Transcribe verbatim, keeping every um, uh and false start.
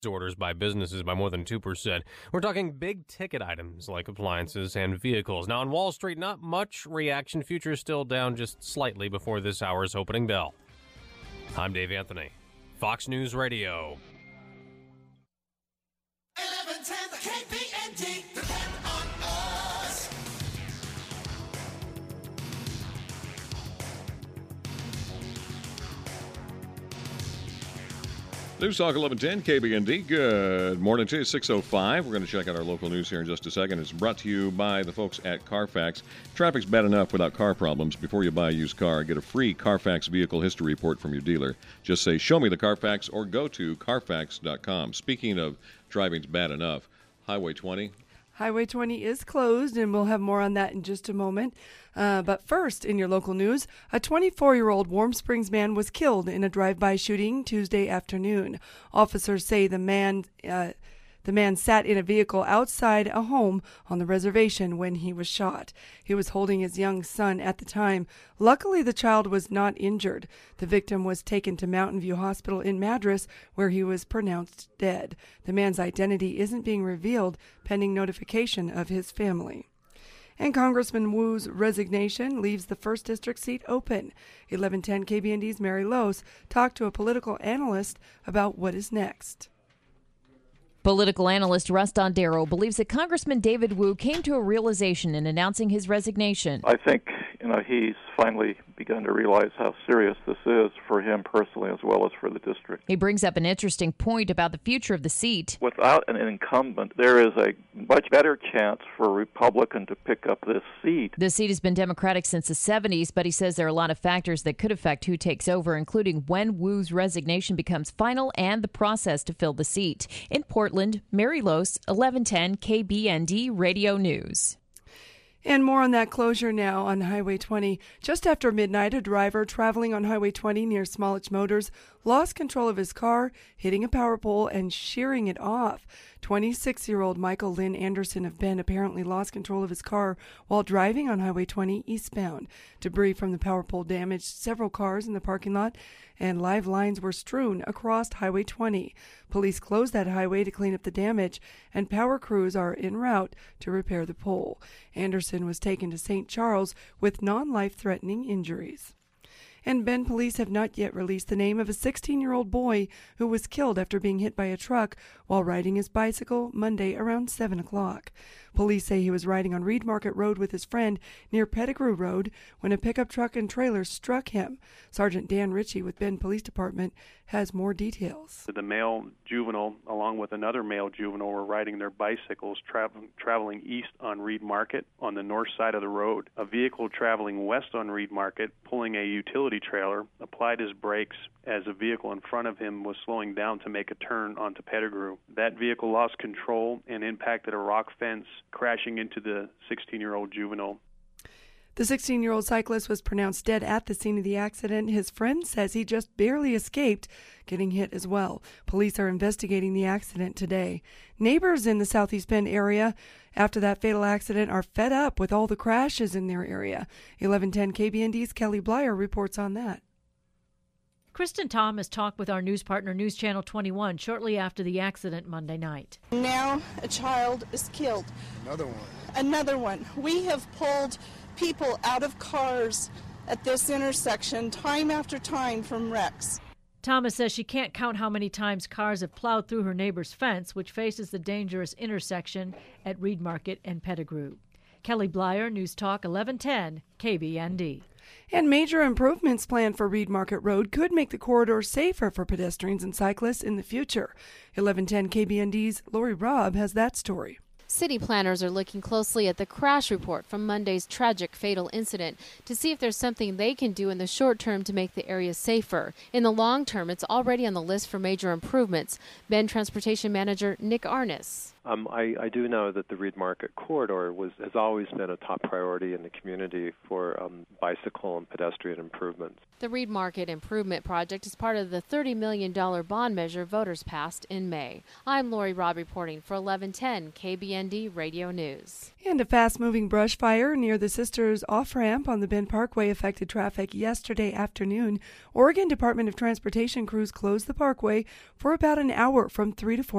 orders by businesses by more than two percent. We're talking big ticket items like appliances and vehicles. Now on Wall Street, not much reaction. Futures still down just slightly before this hour's opening bell. I'm Dave Anthony, Fox News Radio. eleven ten K B N D, depend on us. News Talk eleven ten K B N D. Good morning to you. six oh five. We're going to check out our local news here in just a second. It's brought to you by the folks at Carfax. Traffic's bad enough without car problems. Before you buy a used car, get a free Carfax vehicle history report from your dealer. Just say, show me the Carfax, or go to carfax dot com. Speaking of driving's bad enough, Highway twenty. Highway twenty is closed, and we'll have more on that in just a moment. Uh, but first, in your local news, a twenty-four-year-old Warm Springs man was killed in a drive-by shooting Tuesday afternoon. Officers say the man uh, the man sat in a vehicle outside a home on the reservation when he was shot. He was holding his young son at the time. Luckily, the child was not injured. The victim was taken to Mountain View Hospital in Madras, where he was pronounced dead. The man's identity isn't being revealed, pending notification of his family. And Congressman Wu's resignation leaves the first District seat open. eleven ten K B N D's Mary Lose talked to a political analyst about what is next. Political analyst Russ Dondero believes that Congressman David Wu came to a realization in announcing his resignation. I think, you know, he's finally begun to realize how serious this is for him personally as well as for the district. He brings up an interesting point about the future of the seat. Without an incumbent, there is a much better chance for a Republican to pick up this seat. The seat has been Democratic since the seventies, but he says there are a lot of factors that could affect who takes over, including when Wu's resignation becomes final and the process to fill the seat. In Portland, Mary Lose, eleven ten K B N D Radio News. And more on that closure now on Highway twenty. Just after midnight, a driver traveling on Highway twenty near Smollett Motors lost control of his car, hitting a power pole and shearing it off. twenty-six-year-old Michael Lynn Anderson of Bend apparently lost control of his car while driving on Highway twenty eastbound. Debris from the power pole damaged several cars in the parking lot, and live lines were strewn across Highway twenty. Police closed that highway to clean up the damage, and power crews are en route to repair the pole. Anderson was taken to Saint Charles with non-life-threatening injuries. And Bend police have not yet released the name of a sixteen-year-old boy who was killed after being hit by a truck while riding his bicycle Monday around seven o'clock. Police say he was riding on Reed Market Road with his friend near Pettigrew Road when a pickup truck and trailer struck him. Sergeant Dan Ritchie with Bend Police Department has more details. The male juvenile, along with another male juvenile, were riding their bicycles tra- traveling east on Reed Market on the north side of the road. A vehicle traveling west on Reed Market, pulling a utility trailer, applied his brakes as a vehicle in front of him was slowing down to make a turn onto Pettigrew. That vehicle lost control and impacted a rock fence, crashing into the sixteen-year-old juvenile. The sixteen-year-old cyclist was pronounced dead at the scene of the accident. His friend says he just barely escaped getting hit as well. Police are investigating the accident today. Neighbors in the Southeast Bend area after that fatal accident are fed up with all the crashes in their area. eleven ten K B N D's Kelly Blyer reports on that. Kristen Thomas talked with our news partner, News Channel twenty-one, shortly after the accident Monday night. Now a child is killed. Another one. Another one. We have pulled people out of cars at this intersection time after time from wrecks. Thomas says she can't count how many times cars have plowed through her neighbor's fence, which faces the dangerous intersection at Reed Market and Pettigrew. Kelly Blyer, News Talk eleven ten K B N D. And major improvements planned for Reed Market Road could make the corridor safer for pedestrians and cyclists in the future. eleven ten K B N D's Lori Robb has that story. City planners are looking closely at the crash report from Monday's tragic fatal incident to see if there's something they can do in the short term to make the area safer. In the long term, it's already on the list for major improvements. Bend Transportation Manager Nick Arnis. Um, I, I do know that the Reed Market corridor was has always been a top priority in the community for um, bicycle and pedestrian improvements. The Reed Market Improvement Project is part of the thirty million dollars bond measure voters passed in May. I'm Lori Robb reporting for eleven ten K B N. N D Radio News. And a fast-moving brush fire near the Sisters off-ramp on the Bend Parkway affected traffic yesterday afternoon. Oregon Department of Transportation crews closed the parkway for about an hour from three to four